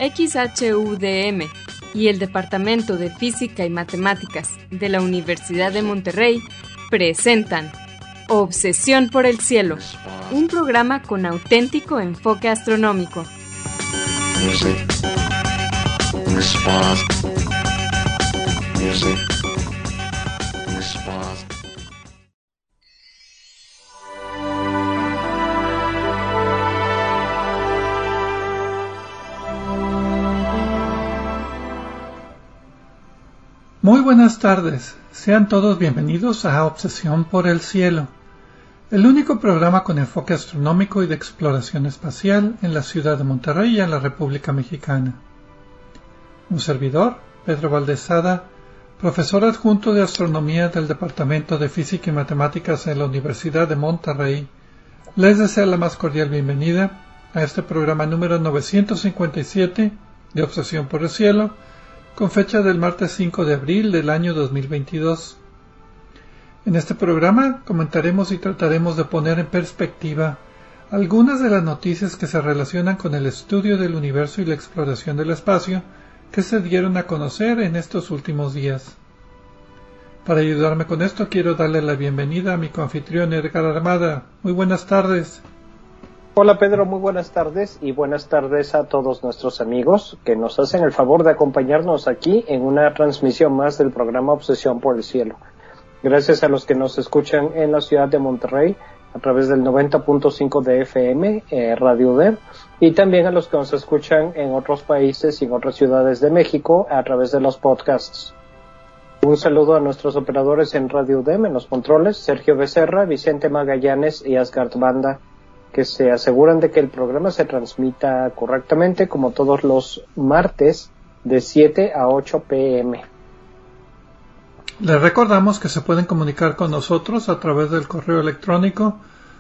XHUDM y el Departamento de Física y Matemáticas de la Universidad de Monterrey presentan Obsesión por el Cielo, un programa con auténtico enfoque astronómico. Muy buenas tardes, sean todos bienvenidos a Obsesión por el Cielo, el único programa con enfoque astronómico y de exploración espacial en la ciudad de Monterrey y en la República Mexicana. Un servidor, Pedro Valdezada, profesor adjunto de Astronomía del Departamento de Física y Matemáticas en la Universidad de Monterrey, les desea la más cordial bienvenida a este programa número 957 de Obsesión por el Cielo, con fecha del martes 5 de abril del año 2022. En este programa comentaremos y trataremos de poner en perspectiva algunas de las noticias que se relacionan con el estudio del universo y la exploración del espacio que se dieron a conocer en estos últimos días. Para ayudarme con esto quiero darle la bienvenida a mi coanfitrión Edgar Armada. Muy buenas tardes. Hola Pedro, muy buenas tardes y buenas tardes a todos nuestros amigos que nos hacen el favor de acompañarnos aquí en una transmisión más del programa Obsesión por el Cielo. Gracias a los que nos escuchan en la ciudad de Monterrey a través del 90.5 de FM, Radio UDEM, y también a los que nos escuchan en otros países y en otras ciudades de México a través de los podcasts. Un saludo a nuestros operadores en Radio UDEM, en los controles, Sergio Becerra, Vicente Magallanes y Asgard Banda, que se aseguran de que el programa se transmita correctamente como todos los martes de 7 a 8 p.m. Les recordamos que se pueden comunicar con nosotros a través del correo electrónico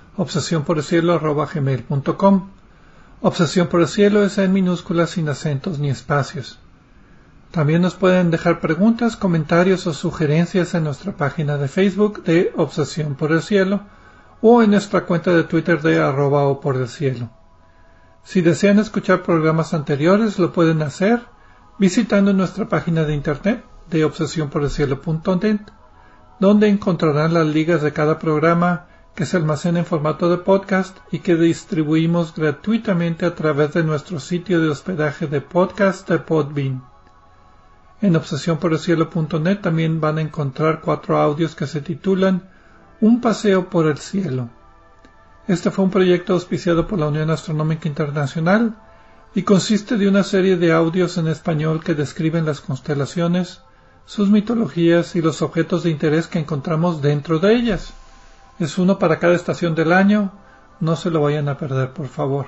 obsesionporelcielo@gmail.com. Obsesión por el Cielo es en minúsculas sin acentos ni espacios. También nos pueden dejar preguntas, comentarios o sugerencias en nuestra página de Facebook de Obsesión por el Cielo o en nuestra cuenta de Twitter de @oporelcielo. Si desean escuchar programas anteriores, lo pueden hacer visitando nuestra página de internet de obsesionporelcielo.net, donde encontrarán las ligas de cada programa que se almacena en formato de podcast y que distribuimos gratuitamente a través de nuestro sitio de hospedaje de podcast de Podbean. En obsesionporelcielo.net también van a encontrar 4 audios que se titulan Un paseo por el cielo. Este fue un proyecto auspiciado por la Unión Astronómica Internacional y consiste de una serie de audios en español que describen las constelaciones, sus mitologías y los objetos de interés que encontramos dentro de ellas. Es uno para cada estación del año, no se lo vayan a perder, por favor.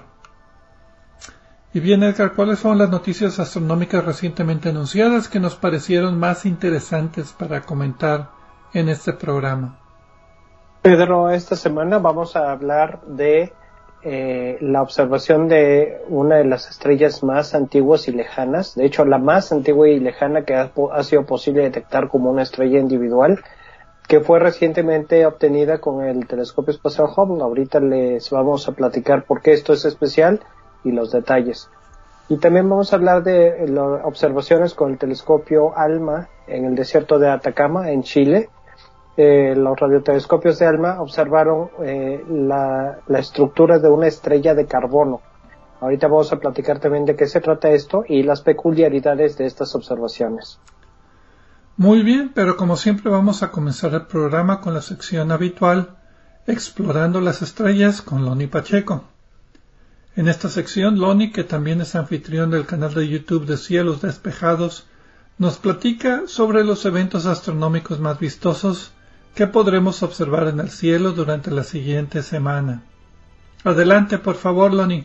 Y bien, Edgar, ¿cuáles fueron las noticias astronómicas recientemente anunciadas que nos parecieron más interesantes para comentar en este programa? Pedro, esta semana vamos a hablar de la observación de una de las estrellas más antiguas y lejanas, de hecho la más antigua y lejana que ha sido posible detectar como una estrella individual, que fue recientemente obtenida con el telescopio espacial Hubble. Ahorita les vamos a platicar por qué esto es especial y los detalles. Y también vamos a hablar de las observaciones con el telescopio ALMA en el desierto de Atacama, en Chile. Los radiotelescopios de ALMA observaron la estructura de una estrella de carbono. Ahorita vamos a platicar también de qué se trata esto y las peculiaridades de estas observaciones. Muy bien, pero como siempre vamos a comenzar el programa con la sección habitual, Explorando las Estrellas con Loni Pacheco. En esta sección, Loni, que también es anfitrión del canal de YouTube de Cielos Despejados, nos platica sobre los eventos astronómicos más vistosos que podremos observar en el cielo durante la siguiente semana. Adelante, por favor, Loni.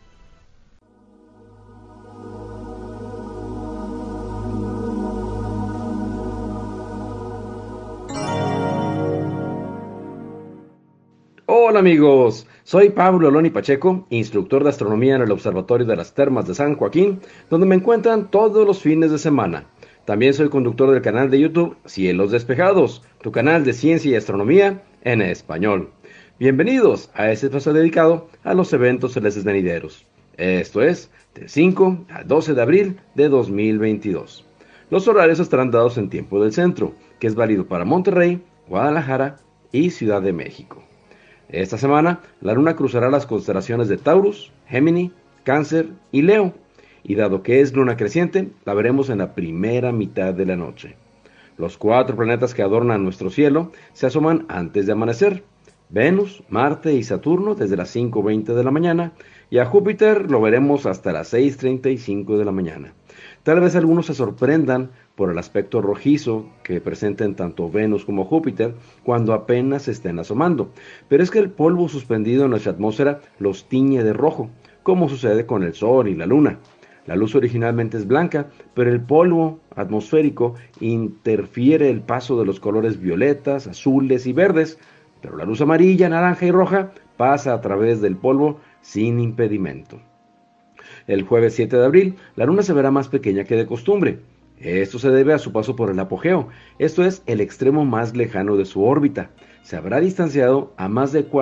Hola amigos, soy Pablo Loni Pacheco, instructor de astronomía en el Observatorio de las Termas de San Joaquín, donde me encuentran todos los fines de semana. También soy conductor del canal de YouTube Cielos Despejados, tu canal de ciencia y astronomía en español. Bienvenidos a este espacio dedicado a los eventos celestes venideros. Esto es, del 5 al 12 de abril de 2022. Los horarios estarán dados en tiempo del centro, que es válido para Monterrey, Guadalajara y Ciudad de México. Esta semana, la luna cruzará las constelaciones de Taurus, Gémini, Cáncer y Leo, y dado que es luna creciente, la veremos en la primera mitad de la noche. Los 4 planetas que adornan nuestro cielo se asoman antes de amanecer: Venus, Marte y Saturno desde las 5:20 de la mañana, y a Júpiter lo veremos hasta las 6:35 de la mañana. Tal vez algunos se sorprendan por el aspecto rojizo que presenten tanto Venus como Júpiter cuando apenas se estén asomando, pero es que el polvo suspendido en nuestra atmósfera los tiñe de rojo, como sucede con el Sol y la Luna. La luz originalmente es blanca, pero el polvo atmosférico interfiere el paso de los colores violetas, azules y verdes, pero la luz amarilla, naranja y roja pasa a través del polvo sin impedimento. El jueves 7 de abril, la luna se verá más pequeña que de costumbre. Esto se debe a su paso por el apogeo, esto es, el extremo más lejano de su órbita. Se habrá distanciado a más de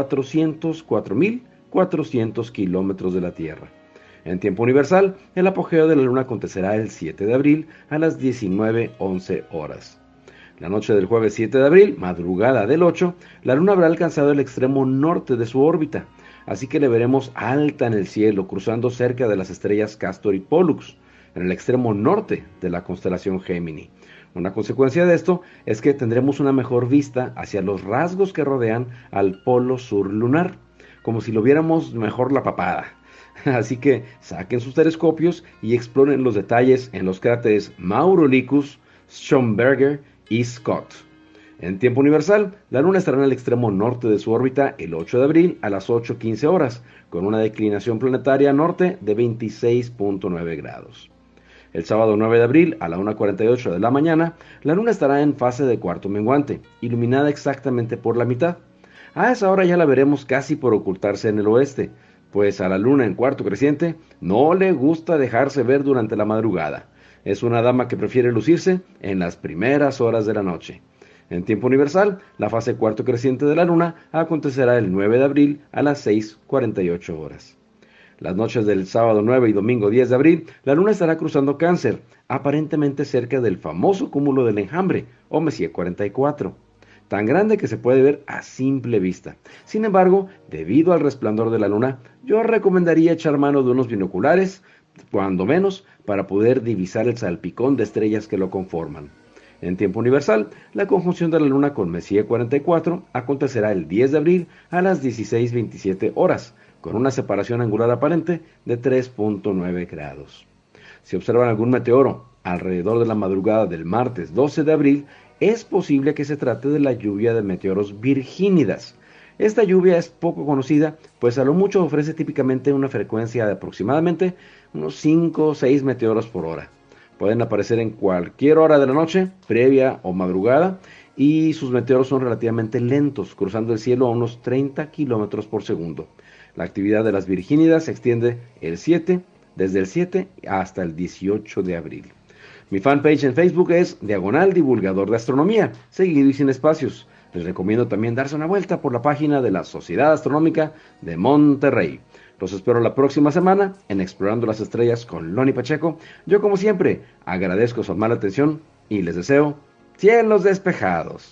404.400 kilómetros de la Tierra. En tiempo universal, el apogeo de la luna acontecerá el 7 de abril a las 19:11 horas. La noche del jueves 7 de abril, madrugada del 8, la luna habrá alcanzado el extremo norte de su órbita, así que le veremos alta en el cielo, cruzando cerca de las estrellas Castor y Pollux, en el extremo norte de la constelación Gémini. Una consecuencia de esto es que tendremos una mejor vista hacia los rasgos que rodean al polo sur lunar, como si lo viéramos mejor la papada. Así que saquen sus telescopios y exploren los detalles en los cráteres Maurolicus, Schomberger y Scott. En tiempo universal, la luna estará en el extremo norte de su órbita el 8 de abril a las 8:15 horas, con una declinación planetaria norte de 26.9 grados. El sábado 9 de abril a la 1:48 de la mañana, la luna estará en fase de cuarto menguante, iluminada exactamente por la mitad. A esa hora ya la veremos casi por ocultarse en el oeste, pues a la luna en cuarto creciente no le gusta dejarse ver durante la madrugada. Es una dama que prefiere lucirse en las primeras horas de la noche. En tiempo universal, la fase cuarto creciente de la luna acontecerá el 9 de abril a las 6:48 horas. Las noches del sábado 9 y domingo 10 de abril, la luna estará cruzando Cáncer, aparentemente cerca del famoso cúmulo del Enjambre, o Messier 44. Tan grande que se puede ver a simple vista. Sin embargo, debido al resplandor de la luna, yo recomendaría echar mano de unos binoculares, cuando menos, para poder divisar el salpicón de estrellas que lo conforman. En tiempo universal, la conjunción de la luna con Messier 44 acontecerá el 10 de abril a las 16:27 horas, con una separación angular aparente de 3.9 grados. Si observan algún meteoro alrededor de la madrugada del martes 12 de abril, es posible que se trate de la lluvia de meteoros virgínidas. Esta lluvia es poco conocida, pues a lo mucho ofrece típicamente una frecuencia de aproximadamente unos 5 o 6 meteoros por hora. Pueden aparecer en cualquier hora de la noche, previa o madrugada, y sus meteoros son relativamente lentos, cruzando el cielo a unos 30 kilómetros por segundo. La actividad de las virgínidas se extiende desde el 7 hasta el 18 de abril. Mi fanpage en Facebook es Diagonal Divulgador de Astronomía, seguido y sin espacios. Les recomiendo también darse una vuelta por la página de la Sociedad Astronómica de Monterrey. Los espero la próxima semana en Explorando las Estrellas con Loni Pacheco. Yo, como siempre, agradezco su amable atención y les deseo cielos despejados.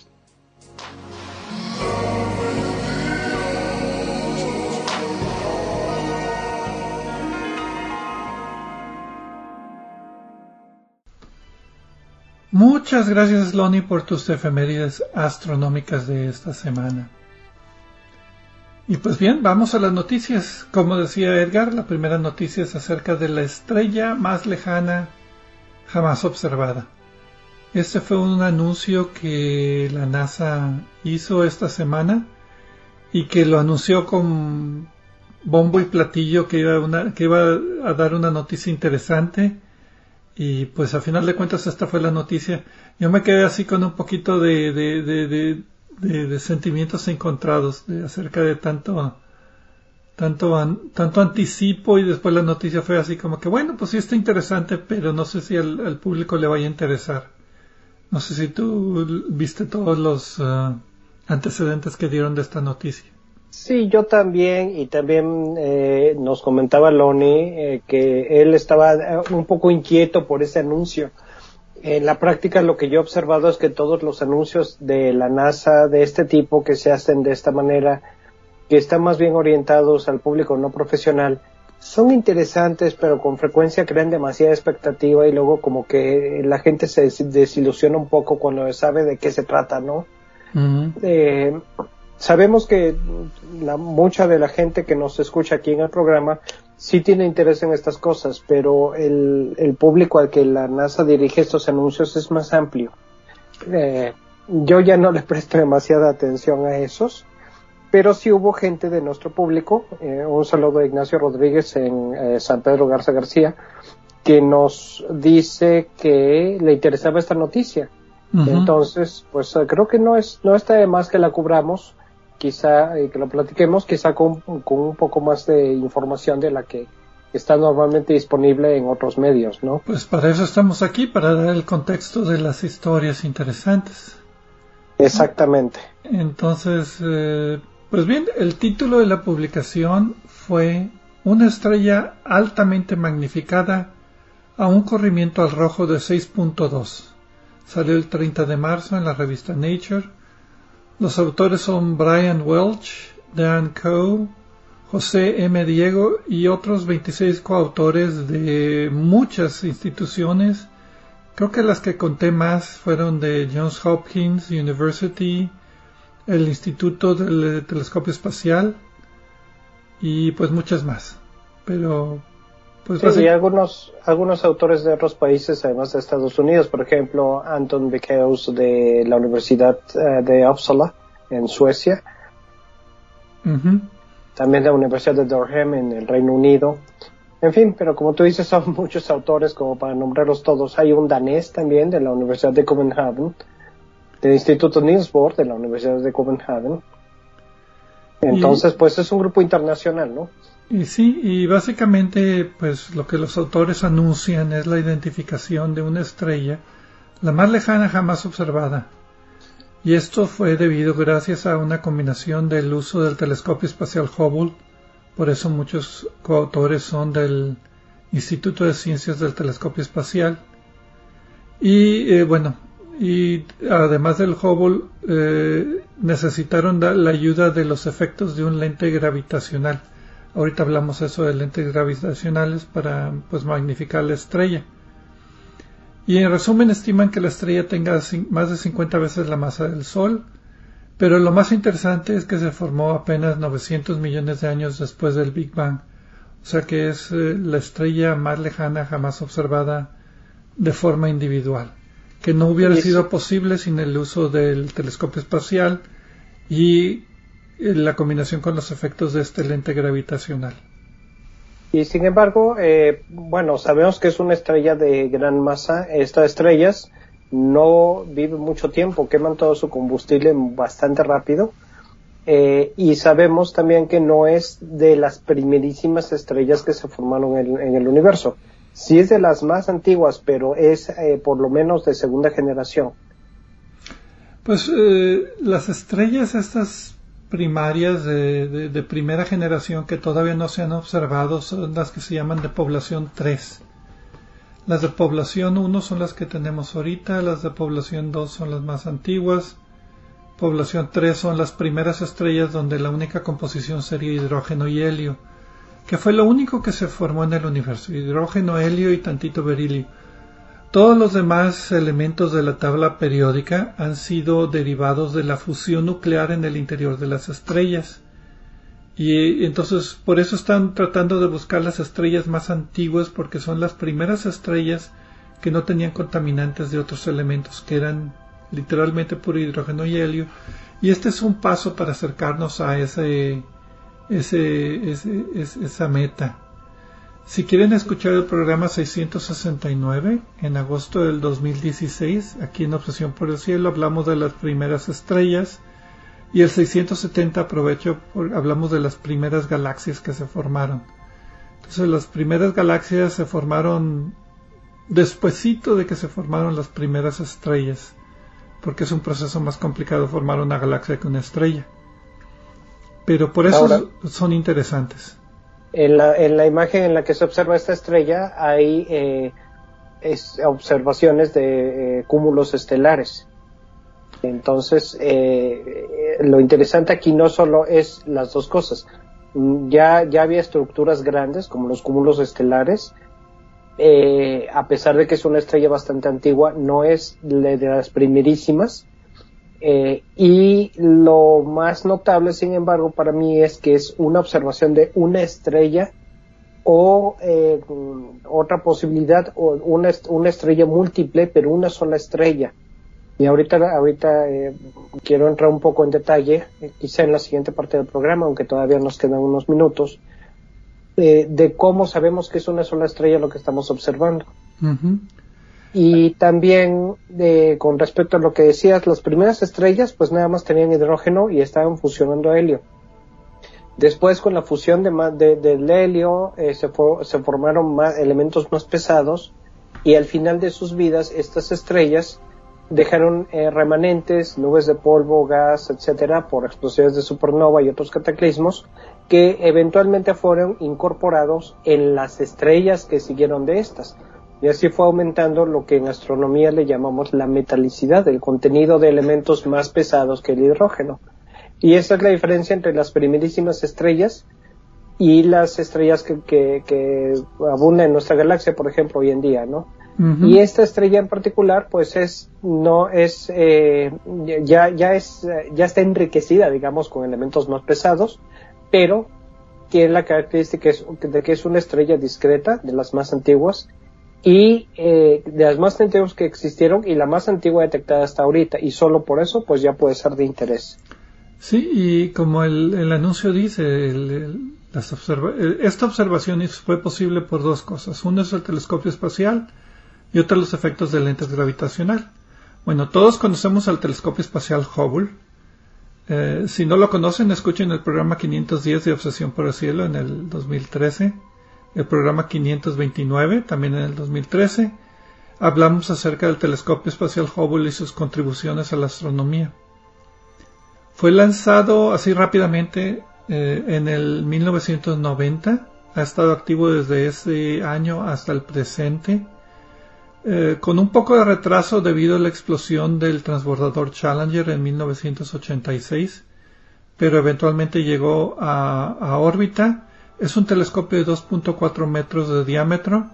Muchas gracias, Loni, por tus efemérides astronómicas de esta semana. Y pues bien, vamos a las noticias. Como decía Edgar, la primera noticia es acerca de la estrella más lejana jamás observada. Este fue un anuncio que la NASA hizo esta semana y que lo anunció con bombo y platillo que iba a dar una noticia interesante. Y pues a final de cuentas esta fue la noticia. Yo me quedé así con un poquito de sentimientos encontrados acerca de tanto anticipo, y después la noticia fue así como que bueno, pues sí está interesante, pero no sé si al público le vaya a interesar. No sé si tú viste todos los antecedentes que dieron de esta noticia. Sí, yo también, y también nos comentaba Lonnie que él estaba un poco inquieto por ese anuncio. En la práctica lo que yo he observado es que todos los anuncios de la NASA de este tipo que se hacen de esta manera, que están más bien orientados al público no profesional, son interesantes, pero con frecuencia crean demasiada expectativa y luego como que la gente se desilusiona un poco cuando sabe de qué se trata, ¿no? Uh-huh. Sabemos que mucha de la gente que nos escucha aquí en el programa sí tiene interés en estas cosas, pero el público al que la NASA dirige estos anuncios es más amplio. Yo ya no le presto demasiada atención a esos, pero sí hubo gente de nuestro público, un saludo a Ignacio Rodríguez en San Pedro Garza García, que nos dice que le interesaba esta noticia. Uh-huh. Entonces, pues creo que no está de más que la cubramos, quizá que lo platiquemos, quizá con un poco más de información de la que está normalmente disponible en otros medios, ¿no? Pues para eso estamos aquí, para dar el contexto de las historias interesantes. Exactamente. Entonces, pues bien, el título de la publicación fue Una estrella altamente magnificada a un corrimiento al rojo de 6.2. Salió el 30 de marzo en la revista Nature. Los autores son Brian Welch, Dan Coe, José M. Diego y otros 26 coautores de muchas instituciones. Creo que las que conté más fueron de Johns Hopkins University, el Instituto del Telescopio Espacial y pues muchas más. Pero pues sí, y algunos autores de otros países, además de Estados Unidos, por ejemplo, Anton Bekeus de la Universidad de Uppsala, en Suecia. Uh-huh. También de la Universidad de Durham, en el Reino Unido. En fin, pero como tú dices, son muchos autores como para nombrarlos todos. Hay un danés también de la Universidad de Copenhagen, del Instituto Niels Bohr de la Universidad de Copenhagen. Entonces, pues es un grupo internacional, ¿no? Y sí, y básicamente pues lo que los autores anuncian es la identificación de una estrella, la más lejana jamás observada. Y esto fue debido gracias a una combinación del uso del telescopio espacial Hubble, por eso muchos coautores son del Instituto de Ciencias del Telescopio Espacial. Y y además del Hubble necesitaron la ayuda de los efectos de un lente gravitacional. Ahorita hablamos eso de lentes gravitacionales para pues magnificar la estrella. Y en resumen estiman que la estrella tenga más de 50 veces la masa del Sol, pero lo más interesante es que se formó apenas 900 millones de años después del Big Bang, o sea que es la estrella más lejana jamás observada de forma individual, que no hubiera sido posible sin el uso del telescopio espacial y la combinación con los efectos de este lente gravitacional. Y sin embargo, sabemos que es una estrella de gran masa. Estas estrellas no viven mucho tiempo, queman todo su combustible bastante rápido. Y sabemos también que no es de las primerísimas estrellas que se formaron en el universo. Sí es de las más antiguas, pero es por lo menos de segunda generación. Pues las estrellas estas primarias de primera generación que todavía no se han observado son las que se llaman de población 3. Las de población 1 son las que tenemos ahorita, las de población 2 son las más antiguas, población 3 son las primeras estrellas donde la única composición sería hidrógeno y helio, que fue lo único que se formó en el universo, hidrógeno, helio y tantito berilio. Todos los demás elementos de la tabla periódica han sido derivados de la fusión nuclear en el interior de las estrellas. Y entonces por eso están tratando de buscar las estrellas más antiguas, porque son las primeras estrellas que no tenían contaminantes de otros elementos, que eran literalmente puro hidrógeno y helio. Y este es un paso para acercarnos a esa meta. Si quieren escuchar el programa 669, en agosto del 2016, aquí en Obsesión por el Cielo, hablamos de las primeras estrellas, y el 670 hablamos de las primeras galaxias que se formaron. Entonces las primeras galaxias se formaron despuesito de que se formaron las primeras estrellas, porque es un proceso más complicado formar una galaxia que una estrella. pero por eso ahora, son interesantes. En la imagen en la que se observa esta estrella hay observaciones de cúmulos estelares. Entonces, lo interesante aquí no solo es las dos cosas. Ya había estructuras grandes como los cúmulos estelares. A pesar de que es una estrella bastante antigua, no es de las primerísimas. Y lo más notable, sin embargo, para mí es que es una observación de una estrella o otra posibilidad, o una estrella múltiple, pero una sola estrella. Y ahorita quiero entrar un poco en detalle, quizá en la siguiente parte del programa, aunque todavía nos quedan unos minutos, de cómo sabemos que es una sola estrella lo que estamos observando. Uh-huh. Y también con respecto a lo que decías, las primeras estrellas pues nada más tenían hidrógeno y estaban fusionando helio. Después, con la fusión del helio se formaron elementos más pesados, y al final de sus vidas estas estrellas dejaron remanentes, nubes de polvo, gas, etcétera, por explosiones de supernova y otros cataclismos que eventualmente fueron incorporados en las estrellas que siguieron de estas. Y así fue aumentando lo que en astronomía le llamamos la metalicidad, el contenido de elementos más pesados que el hidrógeno. Y esa es la diferencia entre las primerísimas estrellas y las estrellas que abundan en nuestra galaxia, por ejemplo, hoy en día, ¿no? Uh-huh. Y esta estrella en particular, pues ya está enriquecida, digamos, con elementos más pesados, pero tiene la característica de que es una estrella discreta, de las más antiguas, y de las más antiguas que existieron, y la más antigua detectada hasta ahorita, y solo por eso, pues ya puede ser de interés. Sí, y como el anuncio dice, esta observación fue posible por dos cosas. Uno es el telescopio espacial y otro los efectos de lentes gravitacional. Bueno, todos conocemos al telescopio espacial Hubble. Si no lo conocen, escuchen el programa 510 de Obsesión por el Cielo en el 2013, el programa 529 también en el 2013. Hablamos acerca del telescopio espacial Hubble y sus contribuciones a la astronomía. Fue lanzado así rápidamente en el 1990, ha estado activo desde ese año hasta el presente, con un poco de retraso debido a la explosión del transbordador Challenger en 1986, pero eventualmente llegó a órbita. Es un telescopio de 2.4 metros de diámetro,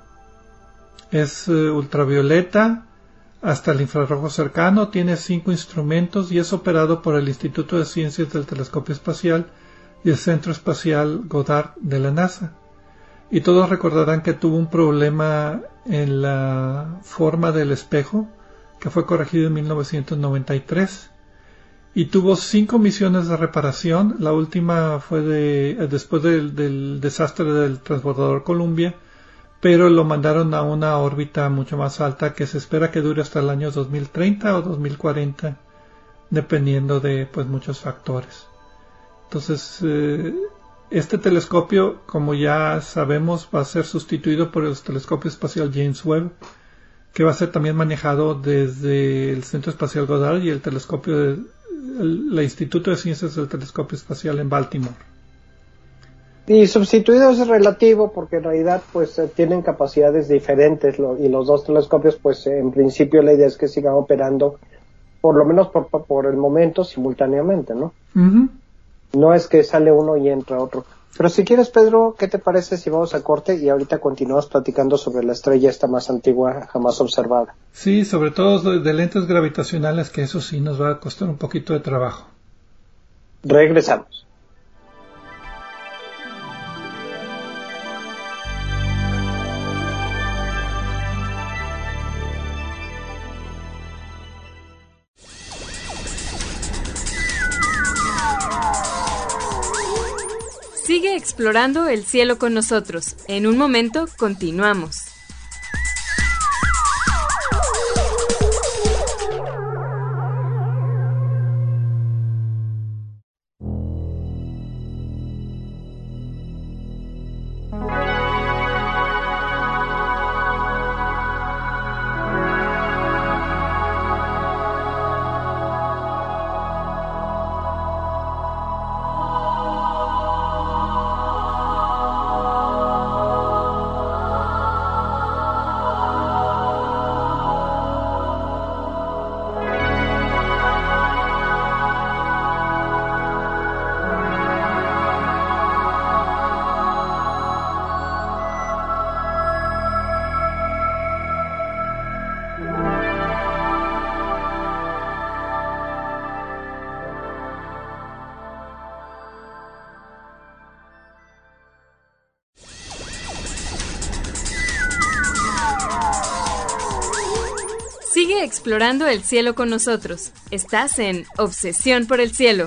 es ultravioleta hasta el infrarrojo cercano, tiene 5 instrumentos y es operado por el Instituto de Ciencias del Telescopio Espacial y el Centro Espacial Goddard de la NASA. Y todos recordarán que tuvo un problema en la forma del espejo, que fue corregido en 1993. Y tuvo 5 misiones de reparación. La última fue después del desastre del transbordador Columbia, pero lo mandaron a una órbita mucho más alta que se espera que dure hasta el año 2030 o 2040, dependiendo de muchos factores. Entonces, este telescopio, como ya sabemos, va a ser sustituido por el telescopio espacial James Webb, que va a ser también manejado desde el Centro Espacial Goddard y el telescopio el Instituto de Ciencias del Telescopio Espacial en Baltimore. Y sustituido es relativo, porque en realidad pues tienen capacidades diferentes, y los dos telescopios pues en principio la idea es que sigan operando por lo menos por el momento simultáneamente, ¿no? Uh-huh. No es que sale uno y entra otro. Pero si quieres, Pedro, ¿qué te parece si vamos a corte y ahorita continuamos platicando sobre la estrella esta más antigua jamás observada? Sí, sobre todo de lentes gravitacionales, que eso sí nos va a costar un poquito de trabajo. Regresamos. Sigue explorando el cielo con nosotros. En un momento, continuamos. Sigue explorando el cielo con nosotros. Estás en Obsesión por el Cielo.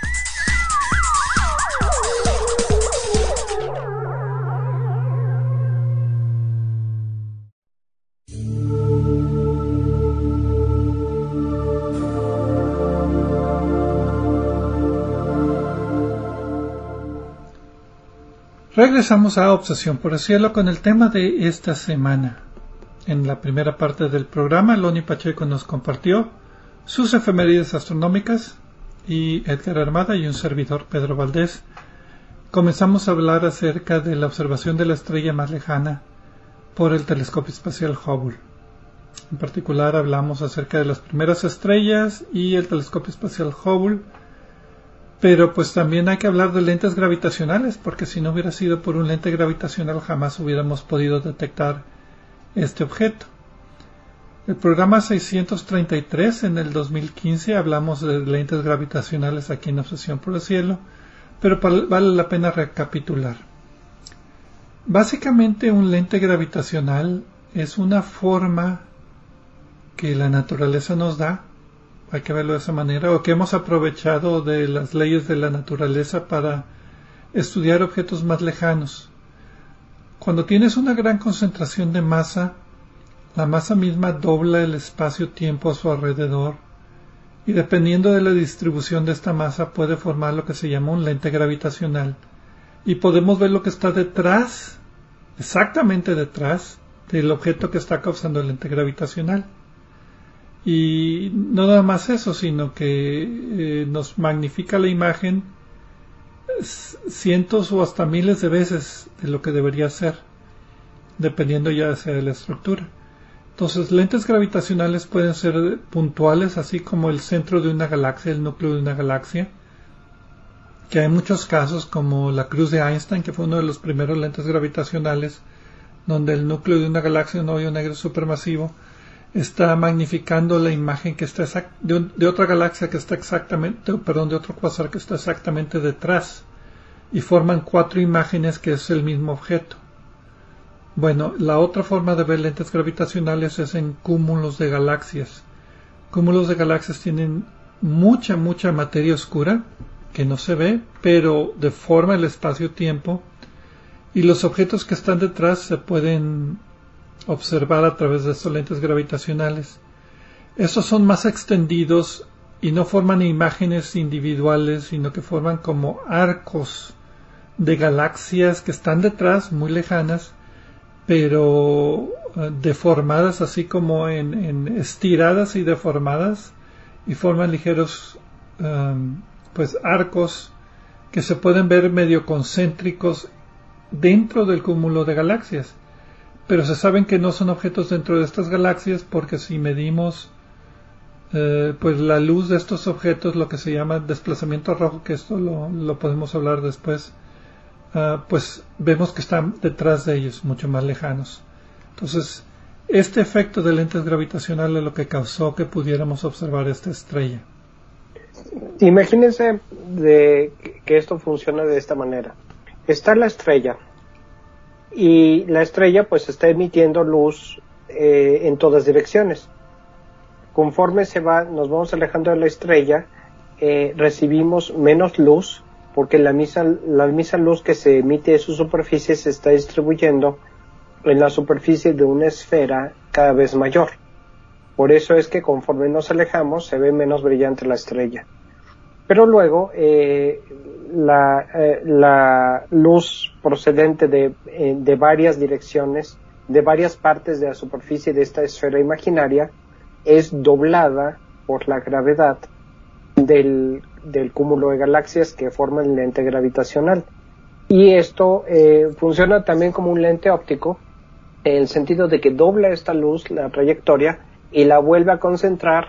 Regresamos a Obsesión por el Cielo con el tema de esta semana. En la primera parte del programa, Loni Pacheco nos compartió sus efemérides astronómicas y Edgar Armada y un servidor, Pedro Valdés, comenzamos a hablar acerca de la observación de la estrella más lejana por el telescopio espacial Hubble. En particular hablamos acerca de las primeras estrellas y el telescopio espacial Hubble. Pero pues también hay que hablar de lentes gravitacionales, porque si no hubiera sido por un lente gravitacional jamás hubiéramos podido detectar este objeto. El programa 633 en el 2015 hablamos de lentes gravitacionales aquí en Obsesión por el Cielo, pero vale la pena recapitular. Básicamente un lente gravitacional es una forma que la naturaleza nos da, hay que verlo de esa manera, o que hemos aprovechado de las leyes de la naturaleza para estudiar objetos más lejanos. Cuando tienes una gran concentración de masa, la masa misma dobla el espacio-tiempo a su alrededor, y dependiendo de la distribución de esta masa puede formar lo que se llama un lente gravitacional, y podemos ver lo que está detrás, exactamente detrás, del objeto que está causando el lente gravitacional. Y no nada más eso, sino que nos magnifica la imagen cientos o hasta miles de veces de lo que debería ser, dependiendo ya sea de la estructura. Entonces, lentes gravitacionales pueden ser puntuales, así como el centro de una galaxia, el núcleo de una galaxia, que hay muchos casos como la cruz de Einstein, que fue uno de los primeros lentes gravitacionales, donde el núcleo de una galaxia, un hoyo negro supermasivo, está magnificando la imagen que está de otra galaxia que está de otro cuásar que está exactamente detrás, y forman 4 imágenes que es el mismo objeto. Bueno, la otra forma de ver lentes gravitacionales es en cúmulos de galaxias. Cúmulos de galaxias tienen mucha materia oscura que no se ve, pero deforma el espacio-tiempo, y los objetos que están detrás se pueden observar a través de estos lentes gravitacionales. Estos son más extendidos y no forman imágenes individuales, sino que forman como arcos de galaxias que están detrás, muy lejanas, pero deformadas, así como en estiradas y deformadas, y forman ligeros arcos que se pueden ver medio concéntricos dentro del cúmulo de galaxias. Pero se saben que no son objetos dentro de estas galaxias, porque si medimos la luz de estos objetos, lo que se llama desplazamiento rojo, que esto lo podemos hablar después, pues vemos que están detrás de ellos, mucho más lejanos. Entonces, este efecto de lentes gravitacionales es lo que causó que pudiéramos observar esta estrella. Imagínense que esto funciona de esta manera. Está la estrella, y la estrella pues está emitiendo luz en todas direcciones. Conforme nos vamos alejando de la estrella, recibimos menos luz, porque la misma luz que se emite de su superficie se está distribuyendo en la superficie de una esfera cada vez mayor. Por eso es que conforme nos alejamos se ve menos brillante la estrella. Pero luego la luz procedente de varias direcciones, de varias partes de la superficie de esta esfera imaginaria, es doblada por la gravedad del cúmulo de galaxias que forman el lente gravitacional. Y esto funciona también como un lente óptico, en el sentido de que dobla esta luz, la trayectoria, y la vuelve a concentrar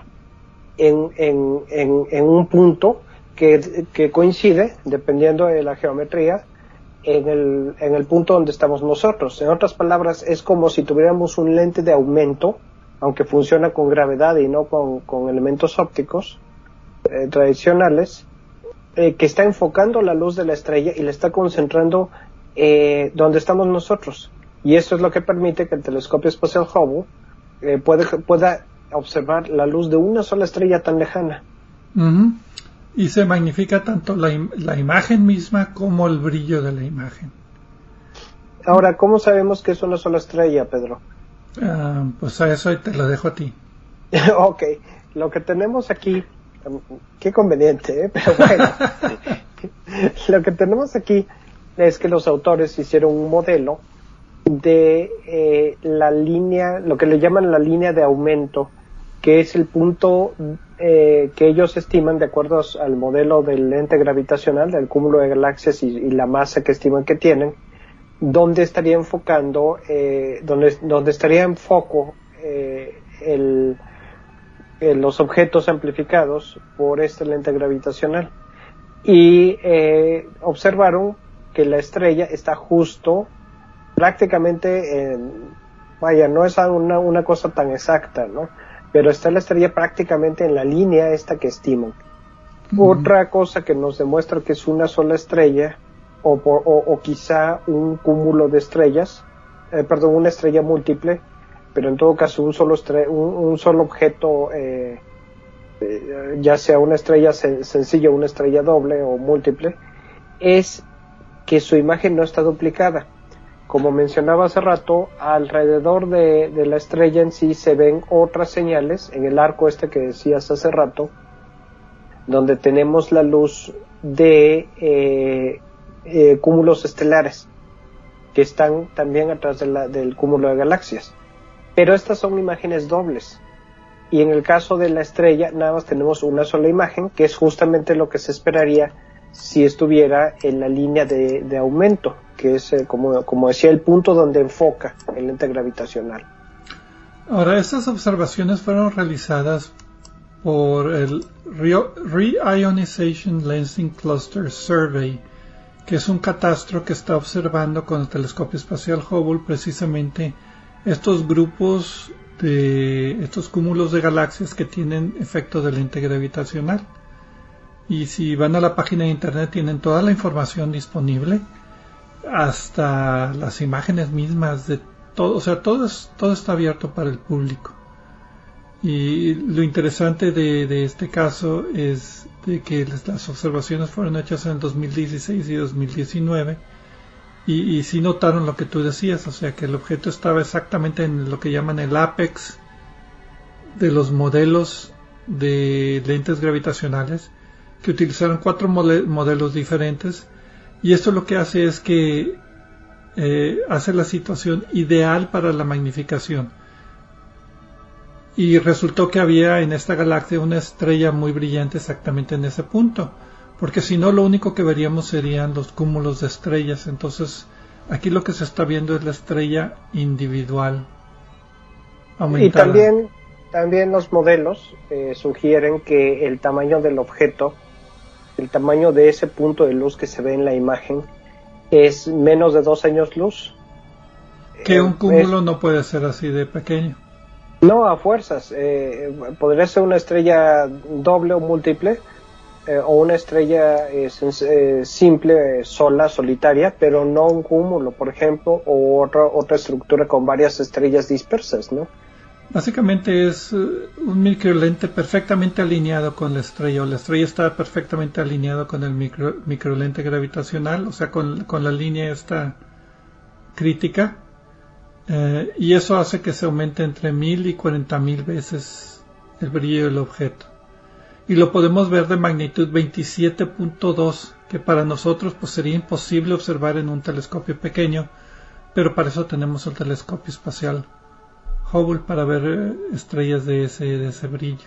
en un punto que coincide, dependiendo de la geometría, en el punto donde estamos nosotros. En otras palabras, es como si tuviéramos un lente de aumento, aunque funciona con gravedad y no con elementos ópticos tradicionales, que está enfocando la luz de la estrella y la está concentrando donde estamos nosotros. Y esto es lo que permite que el telescopio espacial Hubble pueda observar la luz de una sola estrella tan lejana. Uh-huh. Y se magnifica tanto la imagen misma como el brillo de la imagen. Ahora, ¿cómo sabemos que es una sola estrella, Pedro? Pues a eso te lo dejo a ti. Ok, lo que tenemos aquí, qué conveniente, pero bueno, lo que tenemos aquí es que los autores hicieron un modelo de la línea, lo que le llaman la línea de aumento, que es el punto que ellos estiman de acuerdo al modelo del lente gravitacional, del cúmulo de galaxias y la masa que estiman que tienen, donde estaría enfocando, donde estaría en foco los objetos amplificados por este lente gravitacional. Y observaron que la estrella está justo, prácticamente, no es una cosa tan exacta, ¿no? Pero está la estrella prácticamente en la línea esta que estiman. Uh-huh. Otra cosa que nos demuestra que es una sola estrella, o quizá un cúmulo de estrellas, una estrella múltiple, pero en todo caso un solo objeto, ya sea una estrella sencilla, una estrella doble o múltiple, es que su imagen no está duplicada. Como mencionaba hace rato, alrededor de la estrella en sí se ven otras señales, en el arco este que decías hace rato, donde tenemos la luz de cúmulos estelares, que están también atrás del cúmulo de galaxias. Pero estas son imágenes dobles. Y en el caso de la estrella, nada más tenemos una sola imagen, que es justamente lo que se esperaría si estuviera en la línea de aumento, que es, como decía, el punto donde enfoca el lente gravitacional. Ahora, estas observaciones fueron realizadas por el Reionization Lensing Cluster Survey, que es un catastro que está observando con el telescopio espacial Hubble precisamente estos grupos de estos cúmulos de galaxias que tienen efecto de lente gravitacional. Y si van a la página de internet tienen toda la información disponible, hasta las imágenes mismas de todo, o sea, todo está abierto para el público. Y lo interesante de este caso es de que las observaciones fueron hechas en 2016 y 2019 y sí notaron lo que tú decías, o sea que el objeto estaba exactamente en lo que llaman el apex de los modelos de lentes gravitacionales, que utilizaron 4 modelos diferentes, y esto lo que hace es que hace la situación ideal para la magnificación. Y resultó que había en esta galaxia una estrella muy brillante exactamente en ese punto, porque si no, lo único que veríamos serían los cúmulos de estrellas. Entonces aquí lo que se está viendo es la estrella individual aumentada. Y también los modelos sugieren que el tamaño del objeto, el tamaño de ese punto de luz que se ve en la imagen, es menos de 2 años luz. Que un cúmulo no puede ser así de pequeño. No, a fuerzas. Podría ser una estrella doble o múltiple, o una estrella simple, sola, solitaria, pero no un cúmulo, por ejemplo, o otra estructura con varias estrellas dispersas, ¿no? Básicamente es un microlente perfectamente alineado con la estrella, o la estrella está perfectamente alineado con el microlente gravitacional, o sea, con la línea esta crítica, y eso hace que se aumente entre 1000 y 40,000 veces el brillo del objeto. Y lo podemos ver de magnitud 27.2, que para nosotros pues sería imposible observar en un telescopio pequeño, pero para eso tenemos el telescopio espacial Hubble para ver estrellas de ese brillo.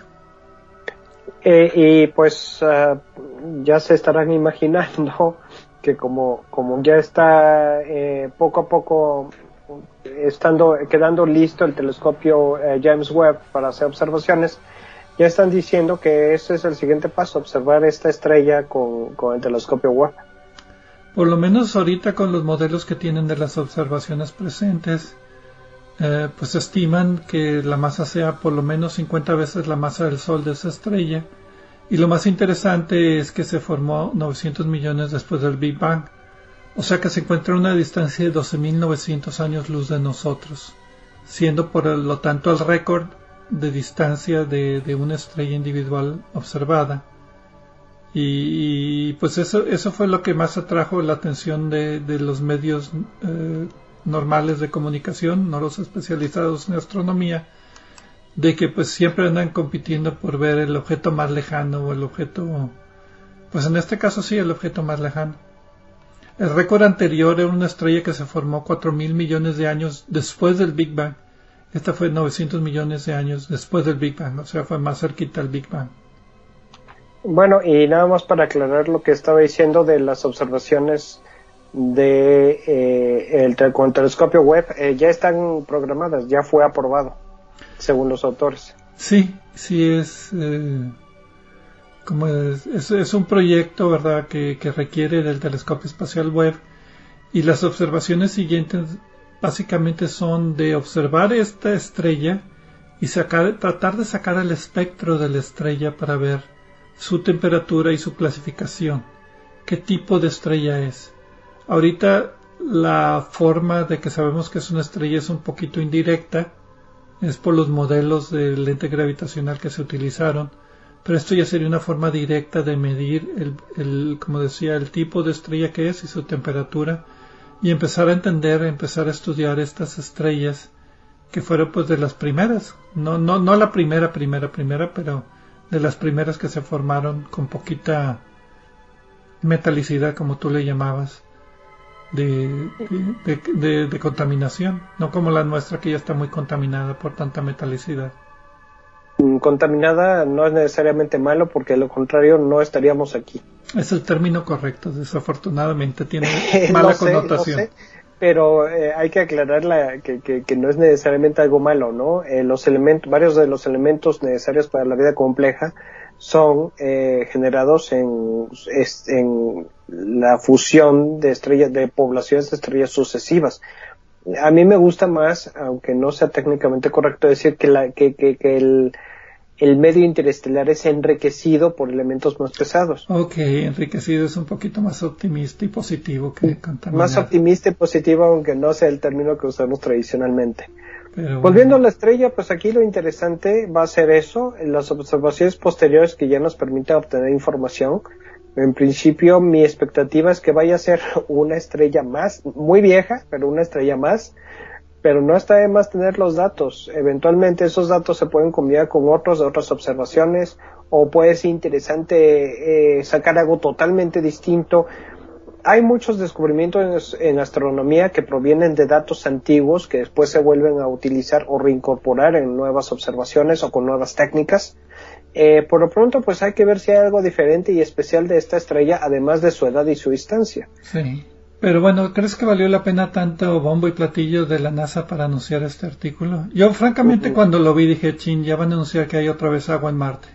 Y pues ya se estarán imaginando que como ya está poco a poco quedando listo el telescopio James Webb para hacer observaciones, ya están diciendo que ese es el siguiente paso, observar esta estrella con el telescopio Webb. Por lo menos ahorita con los modelos que tienen de las observaciones presentes, pues estiman que la masa sea por lo menos 50 veces la masa del Sol de esa estrella, y lo más interesante es que se formó 900 millones después del Big Bang, o sea que se encuentra a una distancia de 12.900 años luz de nosotros, siendo por lo tanto el récord de distancia de una estrella individual observada. Y pues eso fue lo que más atrajo la atención de los medios normales de comunicación, no los especializados en astronomía, de que pues siempre andan compitiendo por ver el objeto más lejano o el objeto, pues en este caso sí, el objeto más lejano. El récord anterior era una estrella que se formó 4.000 millones de años después del Big Bang. Esta fue 900 millones de años después del Big Bang, o sea, fue más cerquita al Big Bang. Bueno, y nada más para aclarar lo que estaba diciendo de las observaciones con el telescopio Webb, ya están programadas, ya fue aprobado, según los autores. Sí, es un proyecto, ¿verdad?, que requiere del telescopio espacial Webb, y las observaciones siguientes básicamente son de observar esta estrella y tratar de sacar el espectro de la estrella para ver su temperatura y su clasificación, qué tipo de estrella es. Ahorita la forma de que sabemos que es una estrella es un poquito indirecta, es por los modelos de lente gravitacional que se utilizaron, pero esto ya sería una forma directa de medir como decía, el tipo de estrella que es y su temperatura, y empezar a empezar a estudiar estas estrellas que fueron pues de las primeras, no la primera, pero de las primeras que se formaron con poquita metalicidad, como tú le llamabas, de contaminación, no como la nuestra que ya está muy contaminada por tanta metalicidad. Contaminada no es necesariamente malo, porque de lo contrario no estaríamos aquí. Es el término correcto, desafortunadamente tiene mala connotación. No sé, pero hay que aclarar que no es necesariamente algo malo, ¿no? Varios de los elementos necesarios para la vida compleja son generados en la fusión de estrellas, de poblaciones de estrellas sucesivas. A mí me gusta más, aunque no sea técnicamente correcto decir que el medio interestelar es enriquecido por elementos más pesados. Ok, enriquecido es un poquito más optimista y positivo que contaminado. Más optimista y positivo, aunque no sea el término que usamos tradicionalmente. Pero Volviendo a la estrella, pues aquí lo interesante va a ser eso, las observaciones posteriores que ya nos permiten obtener información. En principio, mi expectativa es que vaya a ser una estrella más, muy vieja, pero una estrella más, pero no está de más tener los datos. Eventualmente esos datos se pueden combinar con otros de otras observaciones, o puede ser interesante sacar algo totalmente distinto. Hay muchos descubrimientos en astronomía que provienen de datos antiguos que después se vuelven a utilizar o reincorporar en nuevas observaciones o con nuevas técnicas. Por lo pronto, pues hay que ver si hay algo diferente y especial de esta estrella, además de su edad y su distancia. Sí, pero bueno, ¿crees que valió la pena tanto bombo y platillo de la NASA para anunciar este artículo? Yo francamente cuando lo vi dije, chin, ya van a anunciar que hay otra vez agua en Marte.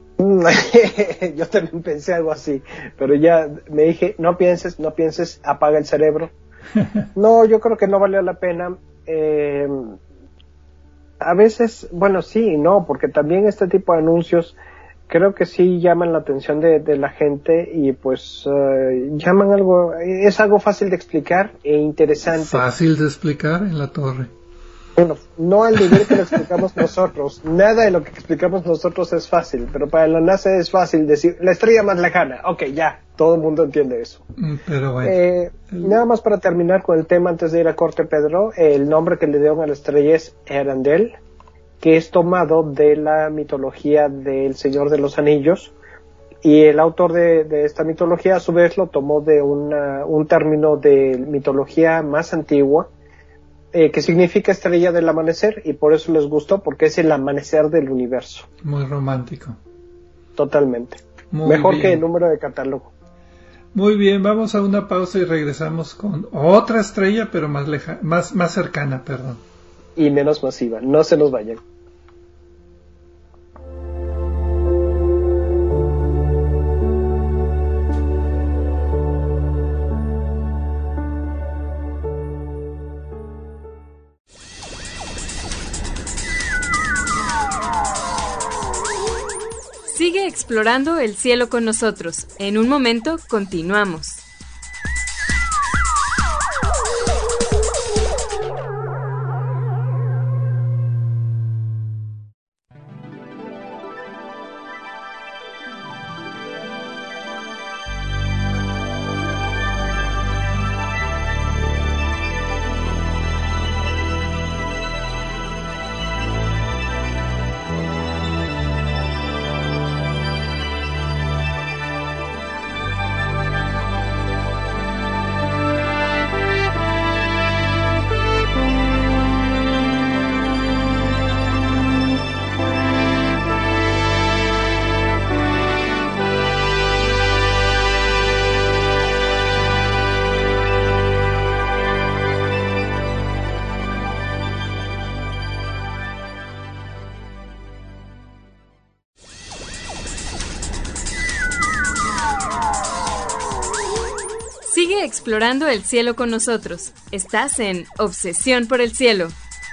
Yo también pensé algo así, pero ya me dije, no pienses, apaga el cerebro. No, yo creo que no valió la pena. A veces, bueno, sí y no, porque también este tipo de anuncios creo que sí llaman la atención de la gente y pues llaman algo, es algo fácil de explicar e interesante. Fácil de explicar en la torre. Bueno, no al nivel que lo explicamos nosotros. Nada de lo que explicamos nosotros es fácil, pero para la NASA es fácil decir la estrella más lejana. Ok, ya, todo el mundo entiende eso. Pero bueno. Nada más para terminar con el tema antes de ir a corte, Pedro, el nombre que le dieron a la estrella es Earendel, que es tomado de la mitología del Señor de los Anillos, y el autor de esta mitología a su vez lo tomó de un término de mitología más antigua, que significa estrella del amanecer, y por eso les gustó, porque es el amanecer del universo. Muy romántico. Totalmente. Muy Mejor bien. que el número de catálogo. Muy bien, vamos a una pausa y regresamos con otra estrella, pero más cercana, perdón. Y menos masiva. No se nos vayan. Sigue explorando el cielo con nosotros. En un momento continuamos. Sigue explorando el cielo con nosotros. Estás en Obsesión por el Cielo.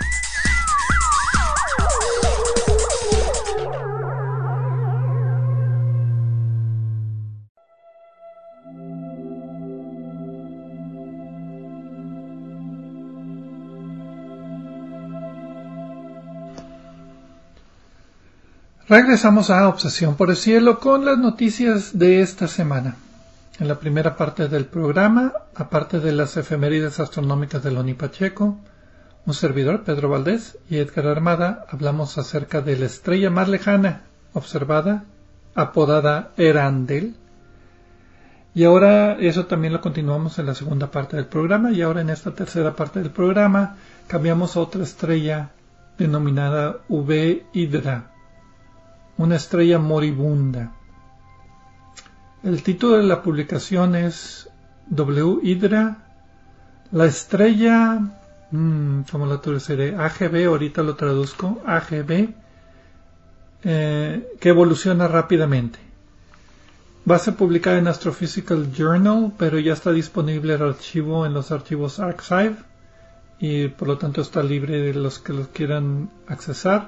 Regresamos a Obsesión por el Cielo con las noticias de esta semana. En la primera parte del programa, aparte de las efemérides astronómicas de Loni Pacheco, un servidor, Pedro Valdés, y Edgar Armada, hablamos acerca de la estrella más lejana observada, apodada Earendel. Y ahora eso también lo continuamos en la segunda parte del programa, y ahora en esta tercera parte del programa cambiamos a otra estrella denominada V Hydra, una estrella moribunda. El título de la publicación es W Hydra, la estrella, ¿cómo lo traduciré? AGB, ahorita lo traduzco, AGB, que evoluciona rápidamente. Va a ser publicada en Astrophysical Journal, pero ya está disponible el archivo en los archivos Archive, y por lo tanto está libre de los que los quieran accesar.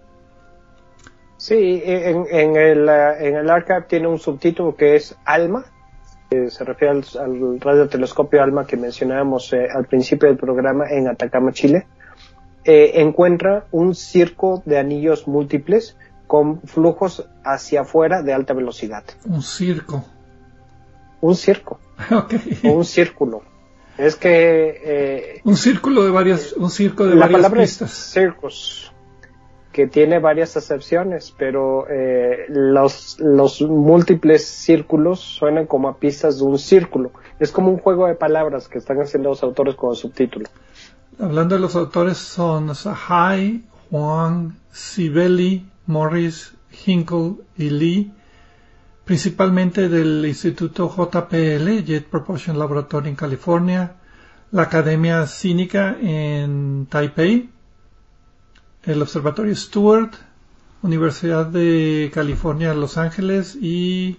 Sí, en el archive tiene un subtítulo que es ALMA, que se refiere al radiotelescopio ALMA que mencionábamos al principio del programa en Atacama, Chile. Encuentra un circo de anillos múltiples con flujos hacia afuera de alta velocidad. Un circo. Un circo. Okay. O un círculo. Es que... un circo de varias la palabra pistas. Es circus, que tiene varias acepciones, pero los múltiples círculos suenan como a pistas de un círculo. Es como un juego de palabras que están haciendo los autores con el subtítulo. Hablando de los autores, son Sahai, Huang, Sibeli, Morris, Hinkle y Lee, principalmente del Instituto JPL, Jet Propulsion Laboratory en California, la Academia Cínica en Taipei, el Observatorio Stewart, Universidad de California, Los Ángeles, y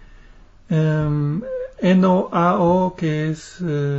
NOAO, que es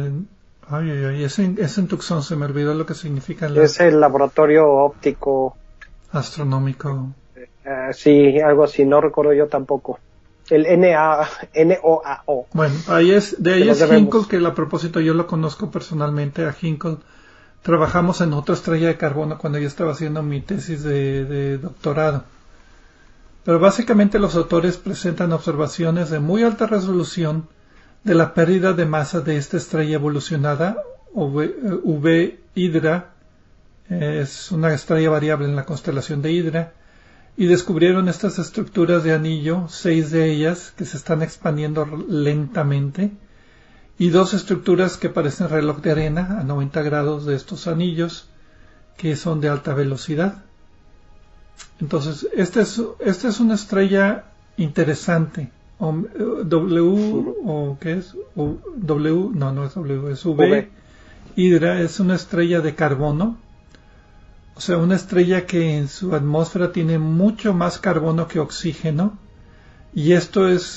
en Tucson, se me olvidó lo que significa. Es el laboratorio óptico astronómico. Sí, algo así, no recuerdo yo tampoco. El NOAO. Bueno, ahí es Hinkle, que a propósito yo lo conozco personalmente a Hinkle. Trabajamos en otra estrella de carbono cuando yo estaba haciendo mi tesis de doctorado. Pero básicamente los autores presentan observaciones de muy alta resolución de la pérdida de masa de esta estrella evolucionada, V Hydra. Es una estrella variable en la constelación de Hydra. Y descubrieron estas estructuras de anillo, 6 de ellas, que se están expandiendo lentamente, y 2 estructuras que parecen reloj de arena a 90 grados de estos anillos, que son de alta velocidad. Entonces, esta es una estrella interesante. Es V Hydra, es una estrella de carbono, o sea, una estrella que en su atmósfera tiene mucho más carbono que oxígeno, y esto es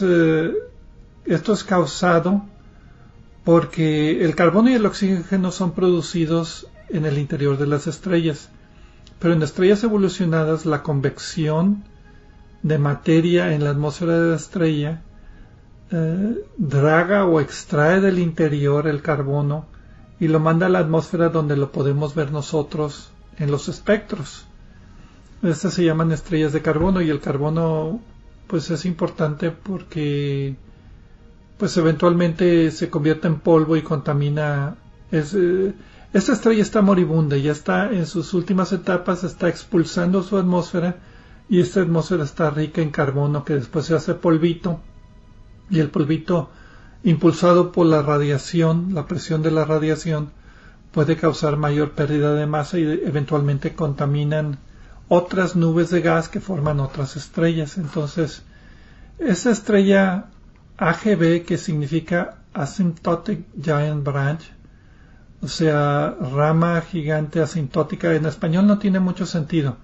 causado porque el carbono y el oxígeno son producidos en el interior de las estrellas, pero en estrellas evolucionadas la convección de materia en la atmósfera de la estrella draga o extrae del interior el carbono y lo manda a la atmósfera, donde lo podemos ver nosotros en los espectros. Estas se llaman estrellas de carbono, y el carbono pues es importante porque pues eventualmente se convierte en polvo y contamina. Esta estrella está moribunda, ya está en sus últimas etapas, está expulsando su atmósfera, y esta atmósfera está rica en carbono que después se hace polvito, y el polvito, impulsado por la radiación, la presión de la radiación, puede causar mayor pérdida de masa y eventualmente contaminan otras nubes de gas que forman otras estrellas. Entonces, esa estrella AGB, que significa Asymptotic Giant Branch, o sea, rama gigante asintótica, en español no tiene mucho sentido,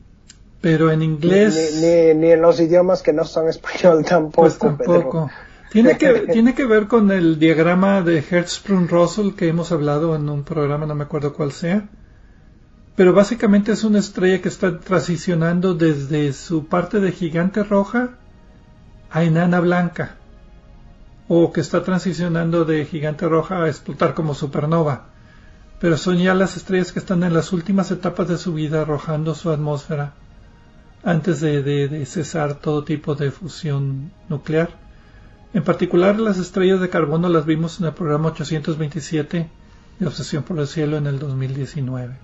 pero en inglés ni en los idiomas que no son español tampoco. Pues tampoco. Tiene que ver con el diagrama de Hertzsprung-Russell que hemos hablado en un programa, no me acuerdo cuál sea. Pero básicamente es una estrella que está transicionando desde su parte de gigante roja a enana blanca. O que está transicionando de gigante roja a explotar como supernova. Pero son ya las estrellas que están en las últimas etapas de su vida arrojando su atmósfera antes de cesar todo tipo de fusión nuclear. En particular, las estrellas de carbono las vimos en el programa 827 de Obsesión por el Cielo en el 2019.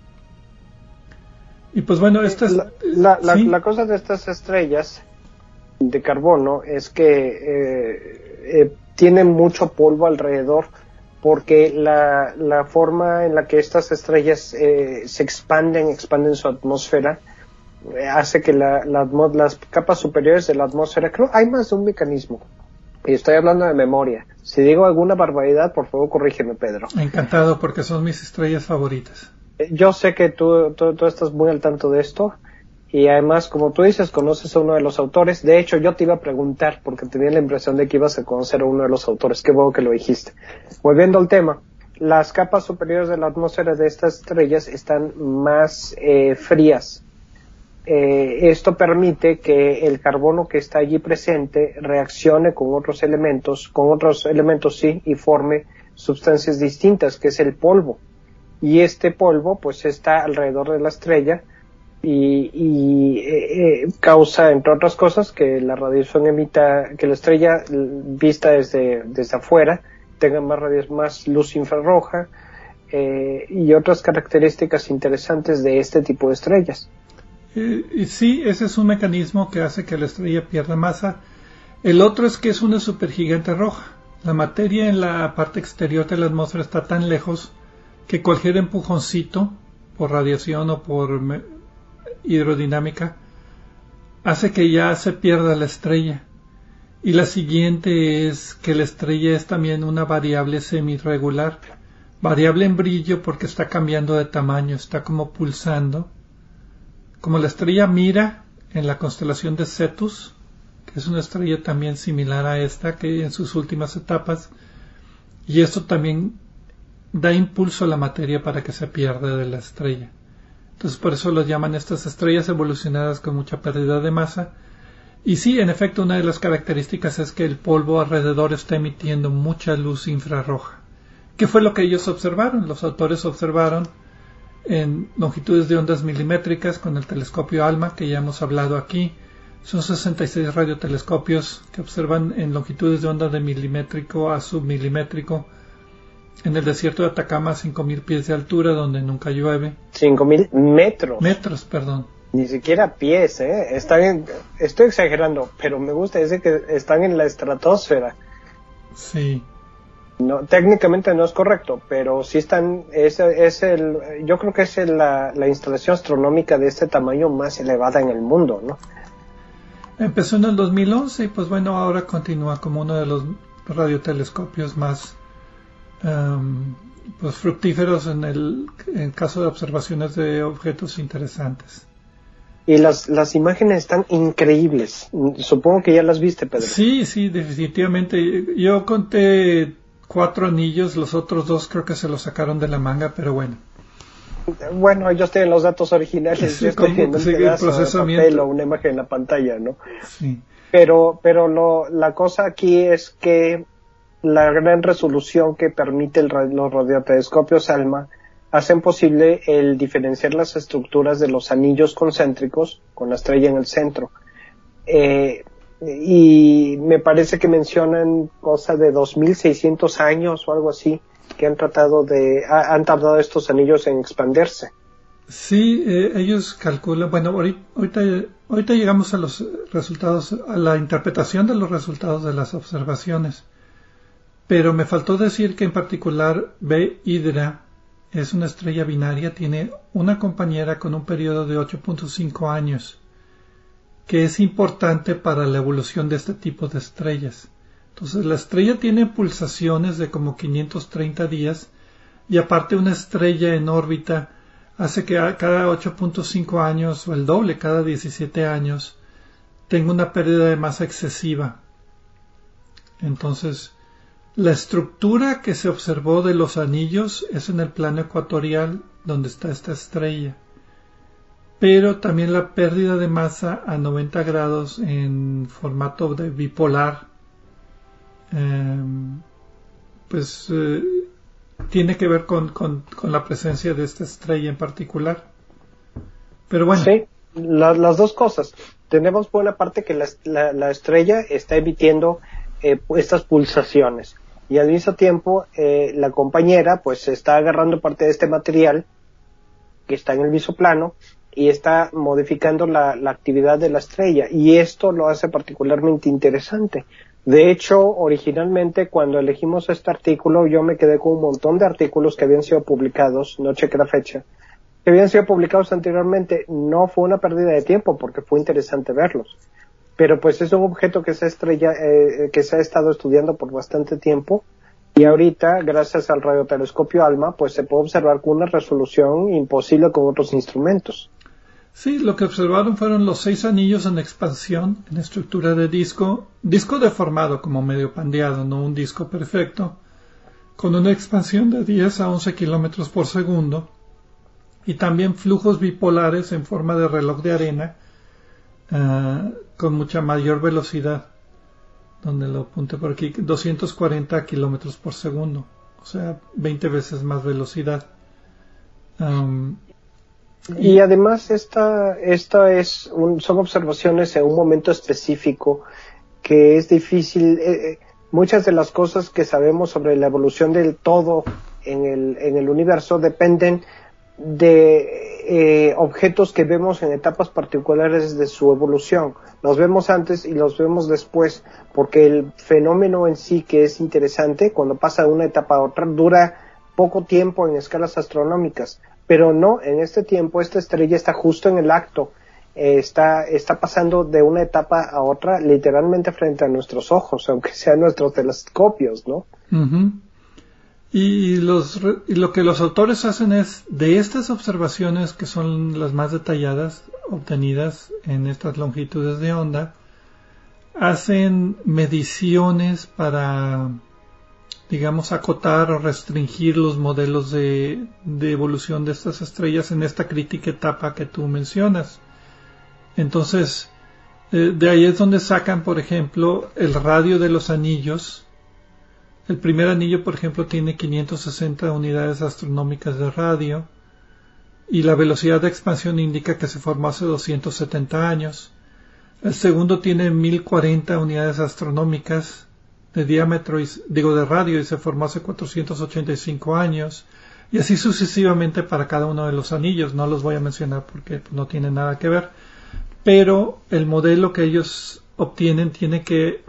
Y pues bueno, la cosa de estas estrellas de carbono es que tienen mucho polvo alrededor, porque la forma en la que estas estrellas se expanden su atmósfera, hace que las capas superiores de la atmósfera, creo hay más de un mecanismo, y estoy hablando de memoria. Si digo alguna barbaridad, por favor corrígeme, Pedro. Encantado, porque son mis estrellas favoritas. Yo sé que tú estás muy al tanto de esto, y además, como tú dices, conoces a uno de los autores. De hecho, yo te iba a preguntar, porque tenía la impresión de que ibas a conocer a uno de los autores. Qué bueno que lo dijiste. Volviendo al tema, las capas superiores de la atmósfera de estas estrellas están más frías. Esto permite que el carbono que está allí presente reaccione con otros elementos sí, y forme sustancias distintas, que es el polvo. Y este polvo pues está alrededor de la estrella y causa, entre otras cosas, que la radiación emita, que la estrella vista desde afuera tenga más luz infrarroja, y otras características interesantes de este tipo de estrellas. Sí, ese es un mecanismo que hace que la estrella pierda masa. El otro es que es una supergigante roja. La materia en la parte exterior de la atmósfera está tan lejos que cualquier empujoncito por radiación o por hidrodinámica hace que ya se pierda la estrella. Y la siguiente es que la estrella es también una variable semirregular, variable en brillo porque está cambiando de tamaño, está como pulsando. Como la estrella Mira en la constelación de Cetus, que es una estrella también similar a esta, que en sus últimas etapas, y esto también da impulso a la materia para que se pierda de la estrella. Entonces por eso lo llaman estas estrellas evolucionadas con mucha pérdida de masa. Y sí, en efecto, una de las características es que el polvo alrededor está emitiendo mucha luz infrarroja. ¿Qué fue lo que ellos observaron? Los autores observaron en longitudes de ondas milimétricas con el telescopio ALMA, que ya hemos hablado aquí. Son 66 radiotelescopios que observan en longitudes de onda de milimétrico a submilimétrico en el desierto de Atacama a 5.000 pies de altura, donde nunca llueve. 5.000 metros. Metros, perdón. Ni siquiera pies, estoy exagerando, pero me gusta decir que están en la estratosfera. Sí. No, técnicamente no es correcto, pero sí están, yo creo que es la instalación astronómica de este tamaño más elevada en el mundo, ¿no? Empezó en el 2011 y pues bueno, ahora continúa como uno de los radiotelescopios más pues fructíferos en el caso de observaciones de objetos interesantes. Y las imágenes están increíbles. Supongo que ya las viste, Pedro. Sí, definitivamente. Yo conté 4 anillos, los otros 2 creo que se los sacaron de la manga, pero bueno. Bueno, ellos tienen los datos originales. Sí, yo estoy viendo un pedazo de papel o una imagen en la pantalla, ¿no? Sí. Pero la cosa aquí es que la gran resolución que permite los radiotelescopios ALMA hacen posible el diferenciar las estructuras de los anillos concéntricos con la estrella en el centro. Y me parece que mencionan cosa de 2.600 años o algo así que han tardado estos anillos en expandirse. Sí, ellos calculan, bueno, ahorita llegamos a los resultados, a la interpretación de los resultados de las observaciones, pero me faltó decir que en particular B Hydra es una estrella binaria, tiene una compañera con un periodo de 8.5 años, que es importante para la evolución de este tipo de estrellas. Entonces la estrella tiene pulsaciones de como 530 días y aparte una estrella en órbita hace que cada 8.5 años o el doble cada 17 años tenga una pérdida de masa excesiva. Entonces, la estructura que se observó de los anillos es en el plano ecuatorial donde está esta estrella, pero también la pérdida de masa a 90 grados en formato de bipolar tiene que ver con la presencia de esta estrella en particular. Pero bueno. Sí, las dos cosas. Tenemos buena parte que la estrella está emitiendo estas pulsaciones, y al mismo tiempo la compañera pues está agarrando parte de este material que está en el mismo plano y está modificando la actividad de la estrella, y esto lo hace particularmente interesante. De hecho, originalmente cuando elegimos este artículo, yo me quedé con un montón de artículos que habían sido publicados, no chequé la fecha, que habían sido publicados anteriormente. No fue una pérdida de tiempo porque fue interesante verlos, pero pues es un objeto que se ha estado estudiando por bastante tiempo, y ahorita, gracias al radiotelescopio ALMA, pues se puede observar con una resolución imposible con otros instrumentos. Sí, lo que observaron fueron los 6 anillos en expansión, en estructura de disco deformado como medio pandeado, no un disco perfecto, con una expansión de 10 a 11 kilómetros por segundo, y también flujos bipolares en forma de reloj de arena, con mucha mayor velocidad, donde lo apunté por aquí, 240 kilómetros por segundo, o sea, 20 veces más velocidad. Y además son observaciones en un momento específico que es difícil. Muchas de las cosas que sabemos sobre la evolución del todo en el universo dependen de objetos que vemos en etapas particulares de su evolución. Los vemos antes y los vemos después, porque el fenómeno en sí, que es interesante, cuando pasa de una etapa a otra, dura poco tiempo en escalas astronómicas. Pero no, en este tiempo esta estrella está justo en el acto, está pasando de una etapa a otra literalmente frente a nuestros ojos, aunque sean nuestros telescopios, ¿no? Uh-huh. Y lo que los autores hacen es, de estas observaciones que son las más detalladas, obtenidas en estas longitudes de onda, hacen mediciones para, digamos, acotar o restringir los modelos de evolución de estas estrellas en esta crítica etapa que tú mencionas. Entonces, de ahí es donde sacan, por ejemplo, el radio de los anillos. El primer anillo, por ejemplo, tiene 560 unidades astronómicas de radio, y la velocidad de expansión indica que se formó hace 270 años. El segundo tiene 1040 unidades astronómicas de diámetro, de radio, y se formó hace 485 años, y así sucesivamente para cada uno de los anillos. No los voy a mencionar porque no tienen nada que ver, pero el modelo que ellos obtienen tiene que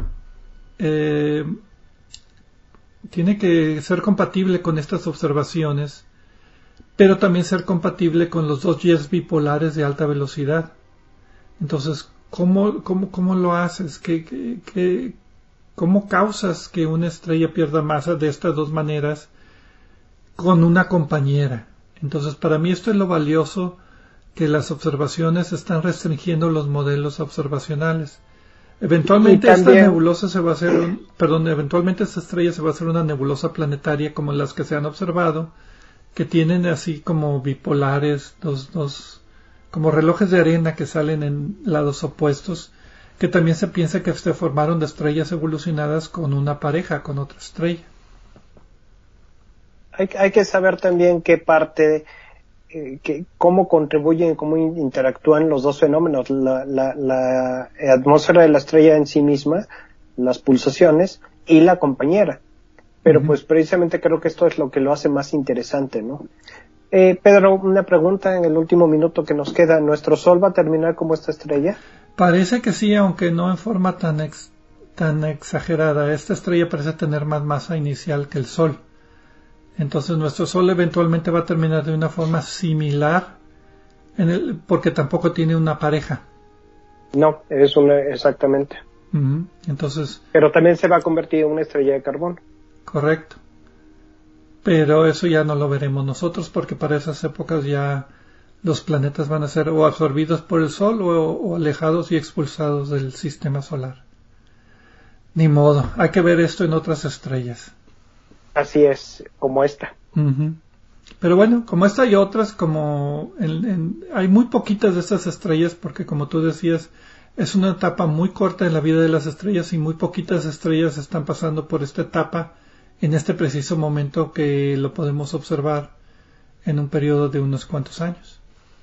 ser compatible con estas observaciones, pero también ser compatible con los dos jets bipolares de alta velocidad. Entonces, ¿cómo lo haces? ¿Cómo causas que una estrella pierda masa de estas dos maneras con una compañera? Entonces, para mí esto es lo valioso, que las observaciones están restringiendo los modelos observacionales. Eventualmente esta nebulosa eventualmente esta estrella se va a hacer una nebulosa planetaria como las que se han observado, que tienen así como bipolares, dos como relojes de arena que salen en lados opuestos, que también se piensa que se formaron de estrellas evolucionadas con una pareja, con otra estrella. Hay que saber también qué parte, cómo contribuyen, cómo interactúan los dos fenómenos, la atmósfera de la estrella en sí misma, las pulsaciones, y la compañera. Pero pues precisamente creo que esto es lo que lo hace más interesante, ¿no? Pedro, una pregunta en el último minuto que nos queda. ¿Nuestro Sol va a terminar como esta estrella? Parece que sí, aunque no en forma tan exagerada. Esta estrella parece tener más masa inicial que el Sol. Entonces nuestro Sol eventualmente va a terminar de una forma similar, porque tampoco tiene una pareja. No, exactamente. Entonces, pero también se va a convertir en una estrella de carbón. Correcto. Pero eso ya no lo veremos nosotros, porque para esas épocas ya los planetas van a ser o absorbidos por el Sol o alejados y expulsados del sistema solar. Ni modo, hay que ver esto en otras estrellas. Así es, como esta. Uh-huh. Pero bueno, como esta y otras, como hay muy poquitas de estas estrellas, porque como tú decías, es una etapa muy corta en la vida de las estrellas y muy poquitas estrellas están pasando por esta etapa en este preciso momento que lo podemos observar en un periodo de unos cuantos años.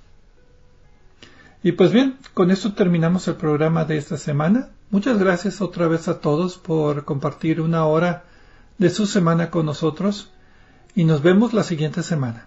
Y pues bien, con esto terminamos el programa de esta semana. Muchas gracias otra vez a todos por compartir una hora de su semana con nosotros y nos vemos la siguiente semana.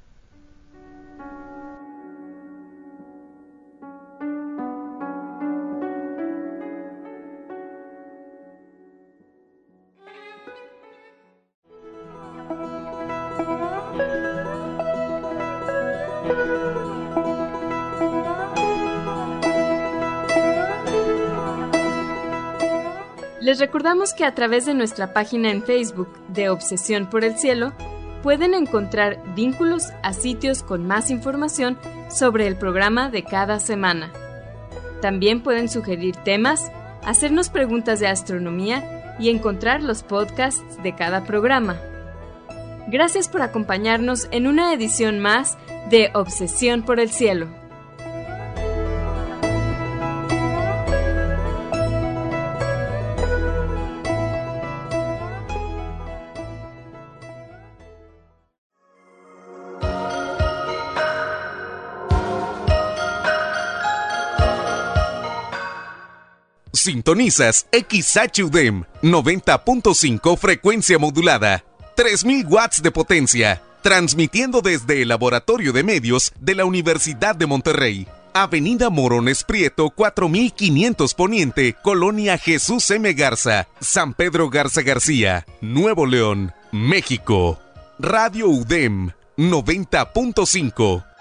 Les recordamos que a través de nuestra página en Facebook de Obsesión por el Cielo pueden encontrar vínculos a sitios con más información sobre el programa de cada semana. También pueden sugerir temas, hacernos preguntas de astronomía y encontrar los podcasts de cada programa. Gracias por acompañarnos en una edición más de Obsesión por el Cielo. Sintonizas XHUDEM 90.5 frecuencia modulada, 3000 watts de potencia, transmitiendo desde el Laboratorio de Medios de la Universidad de Monterrey, Avenida Morones Prieto 4500 Poniente, Colonia Jesús M. Garza, San Pedro Garza García, Nuevo León, México. Radio UDEM 90.5.